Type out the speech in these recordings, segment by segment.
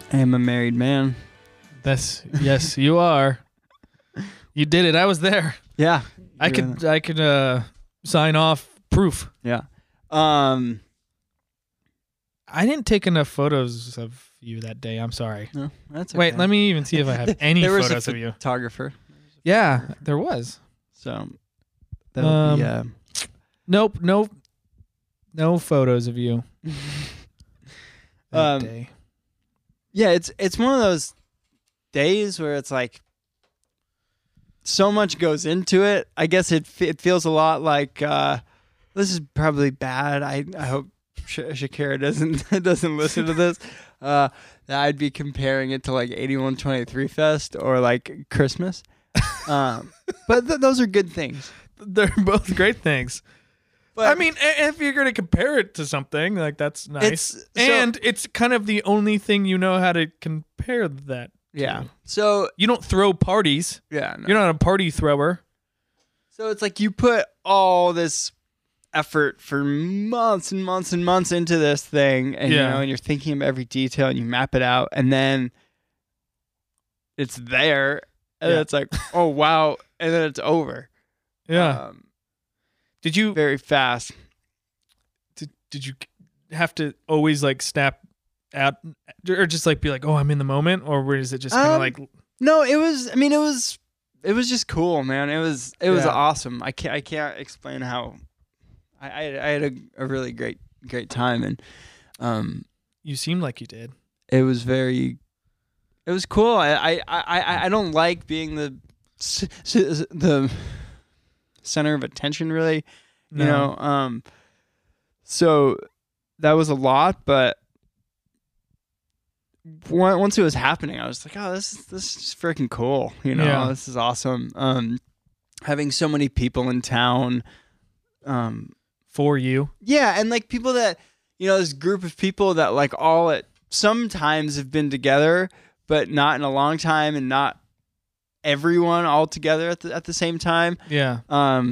I am a married man. Yes, you are. You did it. I was there. Yeah. I could sign off proof. Yeah. I didn't take enough photos of you that day. I'm sorry. No, that's okay. Wait, let me even see if I have any there was photos a of you. photographer. Yeah, there was. So that'll be Nope, no photos of you that day. Yeah, it's one of those days where it's like so much goes into it. I guess it feels a lot like this is probably bad. I hope Shakira doesn't listen to this. That I'd be comparing it to like 8123 Fest or like Christmas. But those are good things. They're both great things. But I mean, if you're going to compare it to something, like that's nice. It's kind of the only thing you know how to compare that to. Yeah. So you don't throw parties. Yeah. No. You're not a party thrower. So it's like you put all this effort for months and months and months into this thing, and and you're thinking of every detail, and you map it out, and then it's there, and it's like, oh wow, and then it's over. Yeah. Did you very fast? Did you have to always like snap out, or just like be like, oh, I'm in the moment, or is it just kind of like? No, it was. I mean, it was just cool, man. It was awesome. I can't explain how. I had a really great time, and you seemed like you did. It was cool. I don't like being the center of attention, really. No. You know, so that was a lot, but once it was happening, I was like, oh, this is freaking cool. You know, this is awesome. Having so many people in town, for you. Yeah. And like people that, this group of people that like all at sometimes have been together, but not in a long time, and not everyone all together at the same time. Yeah.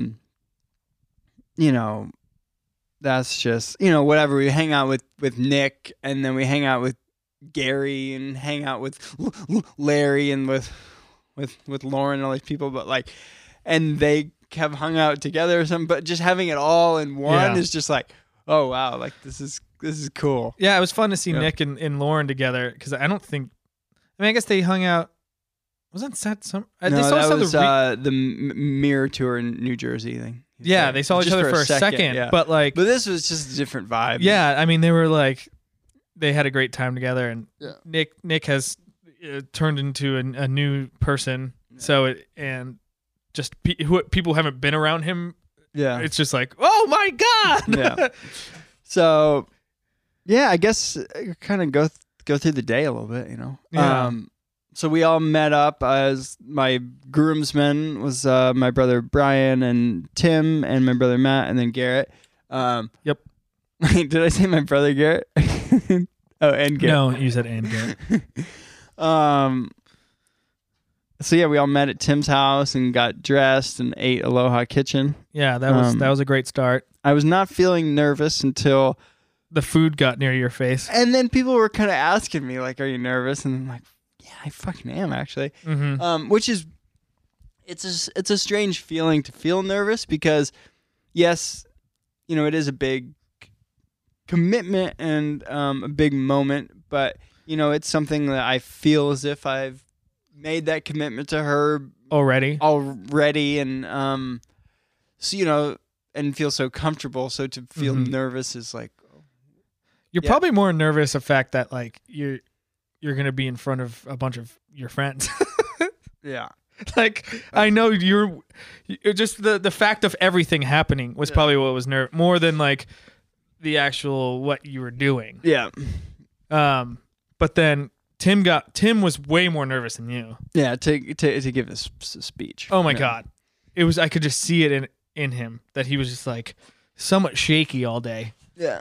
That's just, whatever. We hang out with Nick, and then we hang out with Gary, and hang out with Larry, and with Lauren and all these people, but like, and they have hung out together or something, but just having it all in one is just like, oh wow, like this is cool. Yeah, it was fun to see Nick and Lauren together, because I guess they hung out. Wasn't that some? No, that was the Mirror Tour in New Jersey thing. Yeah, they saw each other for a second, but this was just a different vibe. Yeah, I mean, they were like, they had a great time together, and Nick has turned into a new person. Yeah. So just people haven't been around him. Yeah, it's just like, oh my god. Yeah. So, yeah, I guess kind of go through the day a little bit, Yeah. So we all met up as my groomsmen was my brother Brian and Tim, and my brother Matt, and then Garrett. Yep. Did I say my brother Garrett? Oh, and Garrett. No, you said and Garrett. So yeah, we all met at Tim's house and got dressed and ate Aloha Kitchen. Yeah, that was a great start. I was not feeling nervous until the food got near your face, and then people were kind of asking me like, "Are you nervous?" And I'm like, yeah, I fucking am, actually. Mm-hmm. Which is, it's a strange feeling to feel nervous, because, yes, it is a big commitment and a big moment, but it's something that I feel as if I've made that commitment to her already, and so and feel so comfortable. So to feel nervous is like, you're probably more nervous the fact that like you're going to be in front of a bunch of your friends. Yeah. Like, I know you're just the fact of everything happening was probably what was more than like the actual what you were doing. Yeah. But then Tim was way more nervous than you. Yeah, to give this speech. Oh my God. It was, I could just see it in him that he was just like somewhat shaky all day. Yeah.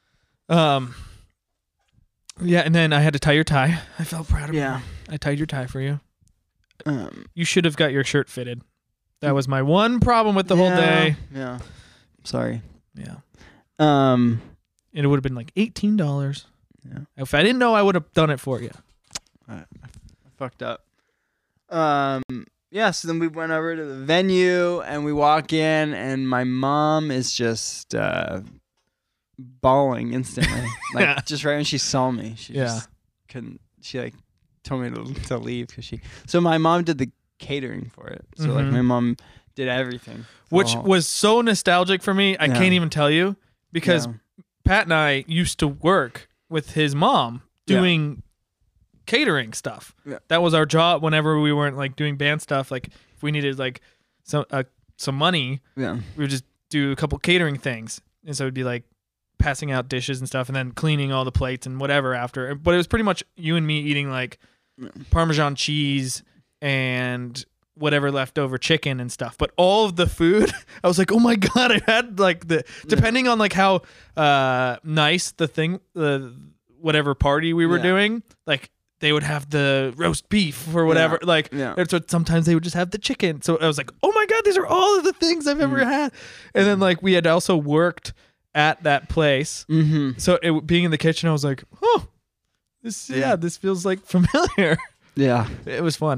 Yeah, and then I had to tie your tie. I felt proud of you. Yeah. I tied your tie for you. You should have got your shirt fitted. That was my one problem with the whole day. Yeah. Sorry. Yeah. And it would have been like $18. Yeah. If I didn't know, I would have done it for you. I fucked up. Yeah, so then we went over to the venue and we walk in and my mom is just bawling instantly. Like just right when she saw me. She just couldn't, she like told me to leave because so my mom did the catering for it. So like my mom did everything. Which was so nostalgic for me. I can't even tell you because Pat and I used to work with his mom doing catering stuff. Yeah. That was our job whenever we weren't like doing band stuff. Like if we needed like some money, we would just do a couple catering things. And so it'd be like passing out dishes and stuff and then cleaning all the plates and whatever after. But it was pretty much you and me eating like Parmesan cheese and whatever leftover chicken and stuff. But all of the food, I was like, oh my God, I had like depending on like how nice the whatever party we were doing, like they would have the roast beef or whatever. And so sometimes they would just have the chicken. So I was like, oh my God, these are all of the things I've ever had. And then like we had also worked at that place. So being in the kitchen, I was like, oh, this feels like familiar. Yeah. It was fun.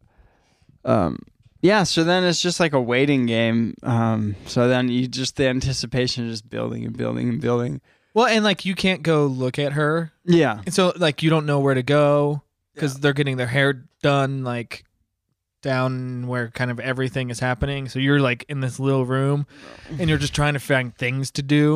So then it's just like a waiting game. So then the anticipation is just building and building and building. Well, and like you can't go look at her. Yeah. And so like you don't know where to go because they're getting their hair done like down where kind of everything is happening. So you're like in this little room and you're just trying to find things to do.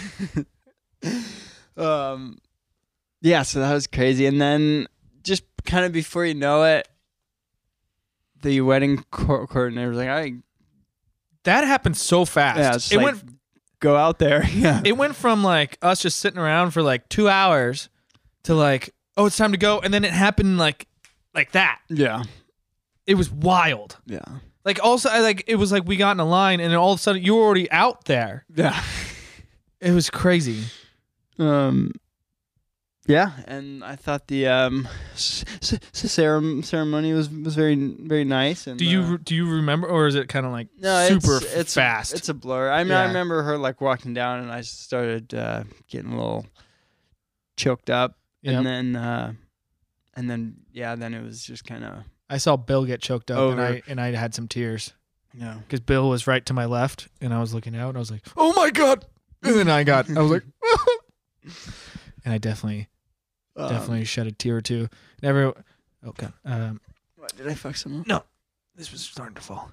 Yeah. So that was crazy. And then just kind of before you know it, the wedding coordinator was like, that happened so fast. Yeah, went go out there. Yeah. It went from like us just sitting around for like 2 hours to like, oh, it's time to go. And then it happened like that. Yeah. It was wild. Yeah. Like also it was like we got in a line and then all of a sudden you were already out there. Yeah. It was crazy. Yeah, and I thought the ceremony was very very nice. And do you remember, or is it kind of like it's fast? It's a blur. I mean, I remember her like walking down, and I started getting a little choked up, and then it was just kind of. I saw Bill get choked up, and I had some tears. Yeah, because Bill was right to my left, and I was looking out, and I was like, "Oh my God!" And then I was like, and I definitely shed a tear or two. Never. Oh God. What, did I fuck someone? No, this was starting to fall.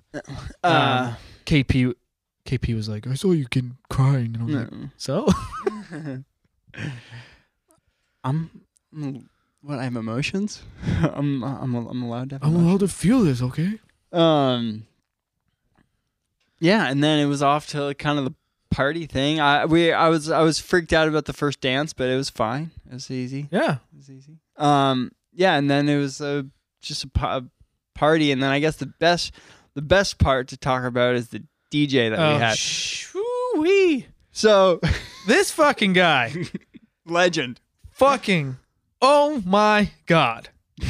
KP was like, I saw you crying, and I was like, so. What? I have emotions. I'm allowed to. I'm allowed to feel this, okay? Yeah, and then it was off to like kind of the party thing. I was freaked out about the first dance, but it was fine. It was easy. Yeah, it was easy. Yeah, and then it was just a party, and then I guess the best part to talk about is the DJ that we had. Shoo-wee. So this fucking guy, legend, fucking, oh my God.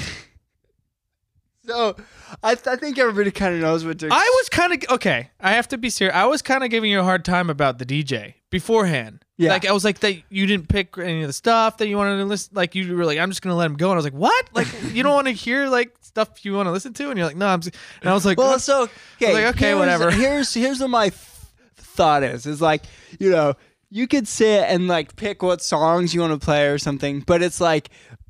So I think everybody kind of knows what to. I was kind of okay. I have to be serious. I was kind of giving you a hard time about the DJ beforehand. Yeah, like I was like that. You didn't pick any of the stuff that you wanted to listen. Like you were like, I'm just gonna let him go. And I was like, what? Like you don't want to hear like stuff you want to listen to? And you're like, no. And I was like, well, so okay, like, okay, whatever. Here's what my thought is like, you could sit and like pick what songs you want to play or something, but it's like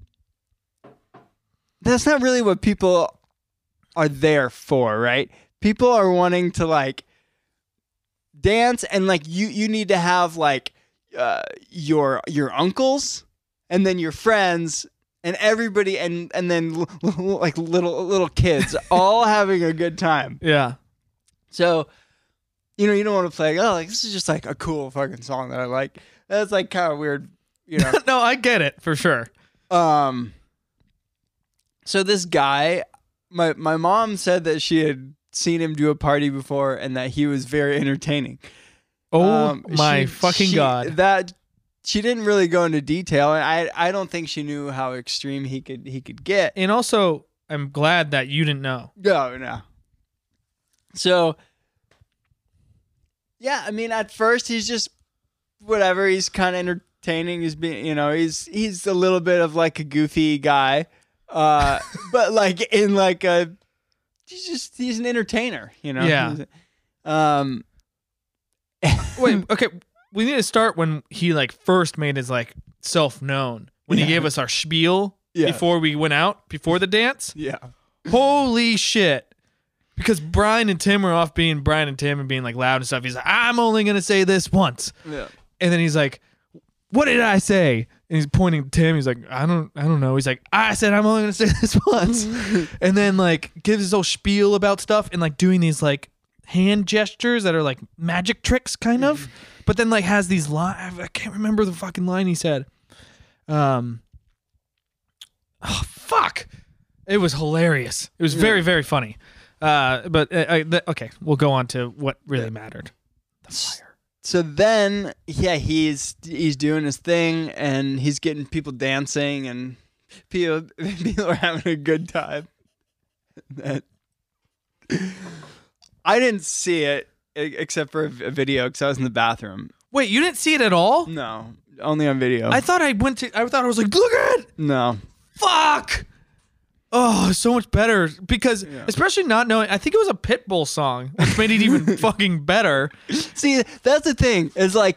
that's not really what people are there for, right? People are wanting to like dance, and like you need to have like your uncles and then your friends and everybody and then like little kids all having a good time. Yeah. So you don't want to play like this is just like a cool fucking song that I like. That's like kind of weird, No, I get it for sure. So this guy, my mom said that she had seen him do a party before and that he was very entertaining. Oh my fucking God. That she didn't really go into detail, and I don't think she knew how extreme he could get. And also, I'm glad that you didn't know. No. So yeah, I mean, at first he's just whatever. He's kind of entertaining. He's being, he's a little bit of like a goofy guy. But like in like a, he's an entertainer, you know. Yeah. Wait, okay. We need to start when he like first made his like self known. When he gave us our spiel before we went out, before the dance. Yeah. Holy shit. Because Brian and Tim were off being Brian and Tim and being like loud and stuff. He's like, I'm only gonna say this once. Yeah. And then he's like, what did I say? And he's pointing to Tim. He's like, I don't know. He's like, I said I'm only gonna say this once. And then like gives his whole spiel about stuff and like doing these like hand gestures that are like magic tricks kind of. But then like has these lines. I can't remember the fucking line he said. Oh fuck. It was hilarious. It was very, very funny. Okay, we'll go on to what really mattered. The fire. So then, he's doing his thing, and he's getting people dancing, and people are having a good time. I didn't see it except for a video because I was in the bathroom. Wait, you didn't see it at all? No, only on video. I thought I was like, look at it. No. Fuck. Oh, so much better because especially not knowing. I think it was a Pitbull song, which made it even fucking better. See, that's the thing. Is like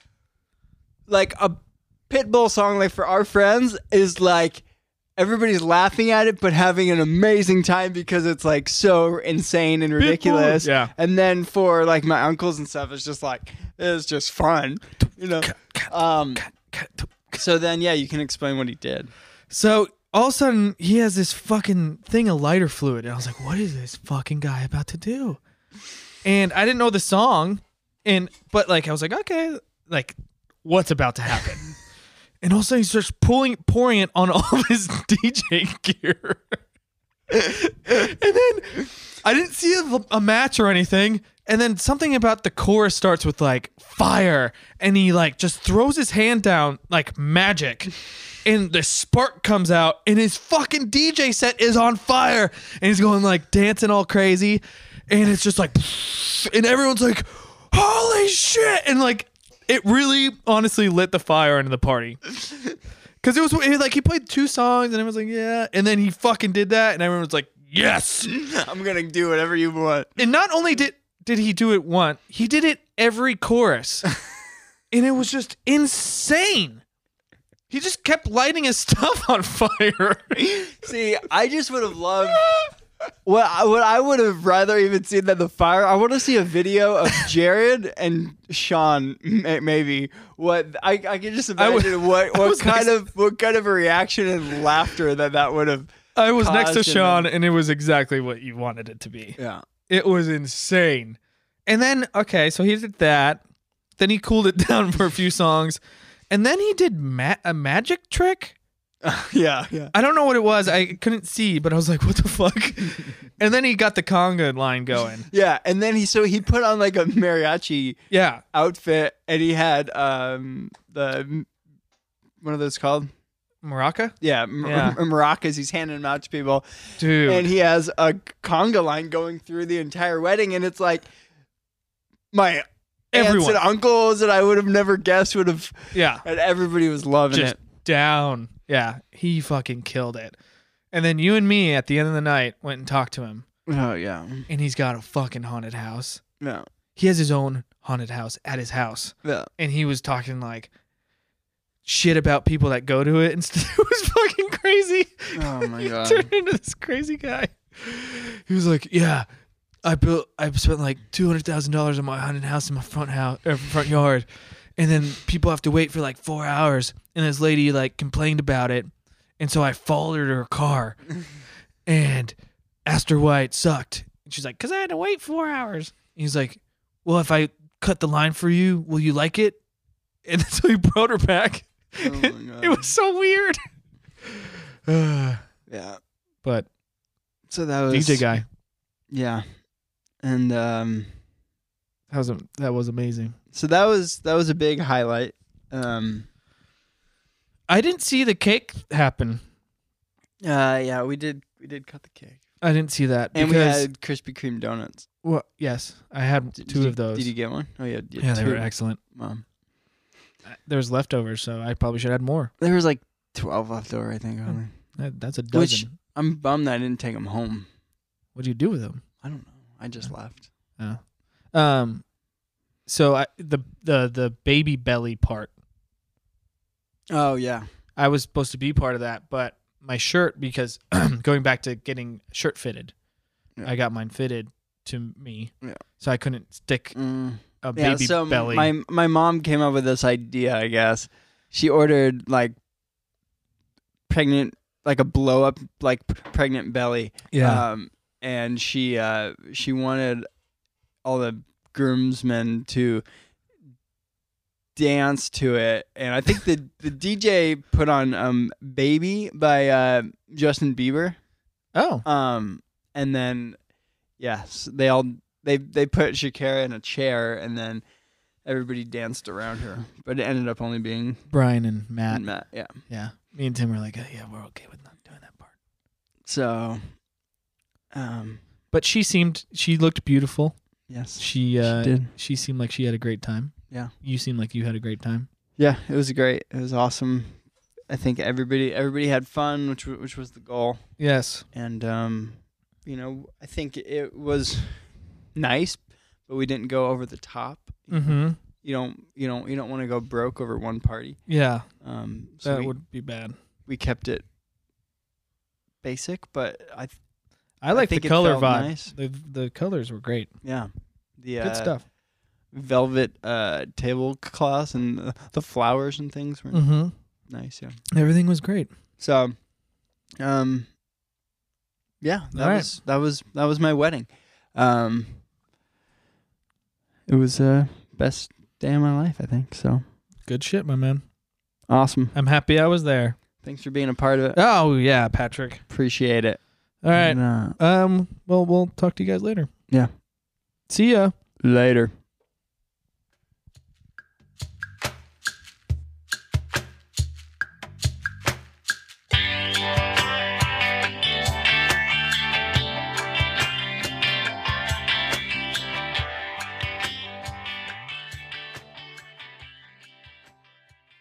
a Pitbull song, like for our friends, is like everybody's laughing at it, but having an amazing time because it's like so insane and ridiculous. Pitbull. Yeah. And then for like my uncles and stuff, it's just like it's just fun, you know. So then, you can explain what he did. So. All of a sudden, he has this fucking thing of lighter fluid. And I was like, what is this fucking guy about to do? And I didn't know the song. But like, I was like, okay, like, what's about to happen? And all of a sudden, he starts pouring it on all of his DJ gear. And then I didn't see a match or anything. And then something about the chorus starts with like fire. And he like just throws his hand down like magic. And the spark comes out, and his fucking DJ set is on fire, and he's going like dancing all crazy, and it's just like, and everyone's like, "Holy shit!" And like, it really, honestly, lit the fire into the party, because it was like he played 2 songs, and everyone's like, "Yeah," and then he fucking did that, and everyone was like, "Yes, I'm gonna do whatever you want." And not only did he do it once, he did it every chorus, and it was just insane. He just kept lighting his stuff on fire. See, I just would have loved what I would have rather even seen than the fire. I want to see a video of Jared and Sean. Maybe what I can just imagine what kind of a reaction and laughter that would have. I was next to Sean, and it was exactly what you wanted it to be. Yeah, it was insane. And then so he did that. Then he cooled it down for a few songs. And then he did a magic trick. Yeah. I don't know what it was. I couldn't see, but I was like, what the fuck? And then he got the conga line going. Yeah, and then he put on like a mariachi outfit, and he had the what are those called? Maraca? Yeah. Maracas. He's handing them out to people. Dude. And he has a conga line going through the entire wedding, and it's like my aunts and uncles that I would have never guessed would have. Yeah. And everybody was loving just it. Down. Yeah. He fucking killed it. And then you and me at the end of the night went and talked to him. Oh, yeah. And he's got a fucking haunted house. Yeah. He has his own haunted house at his house. Yeah. And he was talking like shit about people that go to it and stuff. It was fucking crazy. Oh, my God. He turned into this crazy guy. He was like, yeah. I spent like $200,000 on my haunted house in my front yard, and then people have to wait for like 4 hours. And this lady like complained about it, and so I followed her to her car, and asked her why it sucked. And she's like, "'Cause I had to wait 4 hours." And he's like, "Well, if I cut the line for you, will you like it?" And so he brought her back. Oh my God. It was so weird. Yeah, but so that was DJ guy. Yeah. And that was amazing. So that was a big highlight. I didn't see the cake happen. Yeah, we did cut the cake. I didn't see that. And we had Krispy Kreme donuts. Well, yes, I had two of those. Did you get one? Oh yeah, yeah, they were excellent. There was leftovers, so I probably should add more. There was like 12 left over, I think. Only. That's a dozen. Which I'm bummed that I didn't take them home. What'd you do with them? I don't know. I just left. Oh. So the baby belly part. Oh yeah. I was supposed to be part of that, but my shirt, because going back to getting shirt fitted, I got mine fitted to me, so I couldn't stick a baby belly. My mom came up with this idea. I guess she ordered like a blow up like pregnant belly. Yeah. And she wanted all the groomsmen to dance to it, and I think the DJ put on "Baby" by Justin Bieber. Oh. And then yes, they put Shakira in a chair, and then everybody danced around her. But it ended up only being Brian and Matt. Yeah. Me and Tim were like, yeah, we're okay with not doing that part. So, but she looked beautiful. Yes, she did. She seemed like she had a great time. Yeah. You seemed like you had a great time. Yeah, it was great. It was awesome. I think everybody had fun, which was the goal. Yes. And I think it was nice, but we didn't go over the top. Mm-hmm. You don't want to go broke over one party. Yeah. So that would be bad. We kept it basic, but I like the color vibe. Nice. The colors were great. Yeah. Good stuff. Velvet tablecloths and the flowers and things were nice. Yeah. Everything was great. So, yeah, that was my wedding. It was best day of my life, I think. So good shit, my man. Awesome. I'm happy I was there. Thanks for being a part of it. Oh yeah, Patrick. Appreciate it. All right. And, well, we'll talk to you guys later. Yeah. See ya. Later.